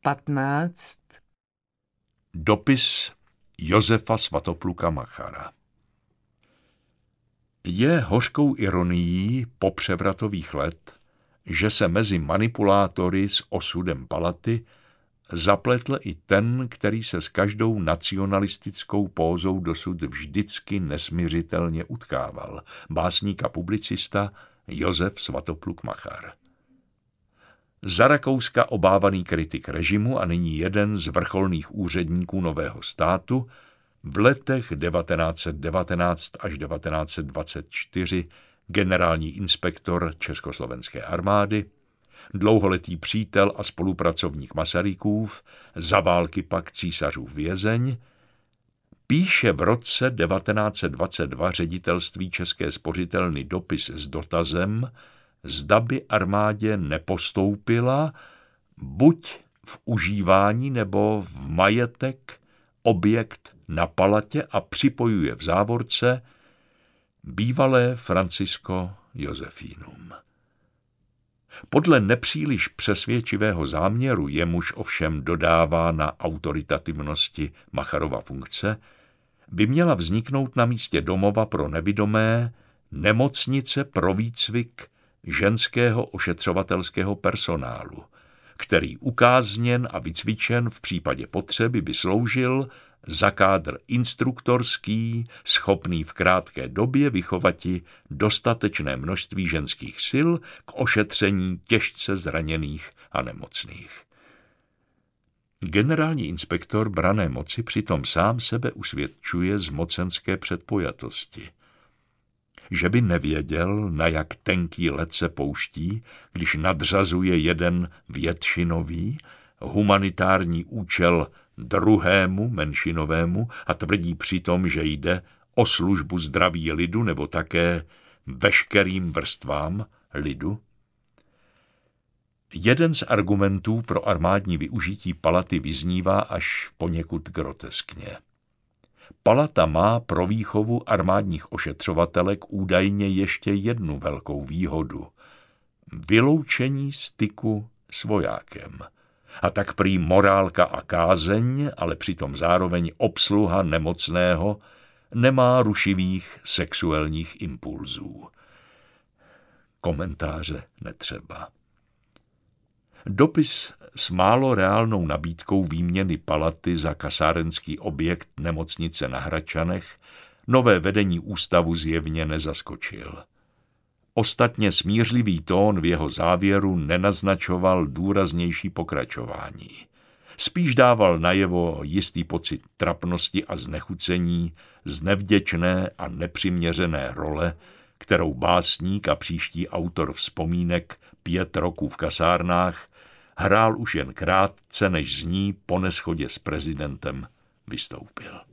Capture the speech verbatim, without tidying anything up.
patnáct. Dopis Josefa Svatopluka Machara. Je hořkou ironií popřevratových let, že se mezi manipulátory s osudem Palaty zapletl i ten, který se s každou nacionalistickou pózou dosud vždycky nesmiřitelně utkával, básník a publicista Josef Svatopluk Machar. Za Rakouska obávaný kritik režimu a nyní jeden z vrcholných úředníků nového státu, v letech devatenáct set devatenáct až devatenáct set dvacet čtyři generální inspektor Československé armády, dlouholetý přítel a spolupracovník Masarykův, za války pak císařův vězeň, píše v roce devatenáct set dvacet dva ředitelství České spořitelny dopis s dotazem, zda by armádě nepostoupila buď v užívání nebo v majetek objekt na Palatě a připojuje v závorce bývalé Francisko Josefínum. Podle nepříliš přesvědčivého záměru, jemuž ovšem dodává na autoritativnosti Macharova funkce, by měla vzniknout na místě domova pro nevidomé nemocnice pro výcvik ženského ošetřovatelského personálu, který ukázněn a vycvičen v případě potřeby by sloužil za kádr instruktorský, schopný v krátké době vychovati dostatečné množství ženských sil k ošetření těžce zraněných a nemocných. Generální inspektor branné moci přitom sám sebe usvědčuje z mocenské předpojatosti. Že by nevěděl, na jak tenký led se pouští, když nadřazuje jeden většinový, humanitární účel druhému menšinovému a tvrdí přitom, že jde o službu zdraví lidu nebo také veškerým vrstvám lidu? Jeden z argumentů pro armádní využití Palaty vyznívá až poněkud groteskně. Palata má pro výchovu armádních ošetřovatelek údajně ještě jednu velkou výhodu – vyloučení styku s vojákem. A tak prý morálka a kázeň, ale přitom zároveň obsluha nemocného, nemá rušivých sexuálních impulzů. Komentáře netřeba. Dopis s málo reálnou nabídkou výměny Palaty za kasárenský objekt nemocnice na Hradčanech nové vedení ústavu zjevně nezaskočil. Ostatně smířlivý tón v jeho závěru nenaznačoval důraznější pokračování. Spíš dával najevo jistý pocit trapnosti a znechucení z nevděčné a nepřiměřené role, kterou básník a příští autor vzpomínek Pět roků v kasárnách hrál už jen krátce, než z ní po neshodě s prezidentem vystoupil.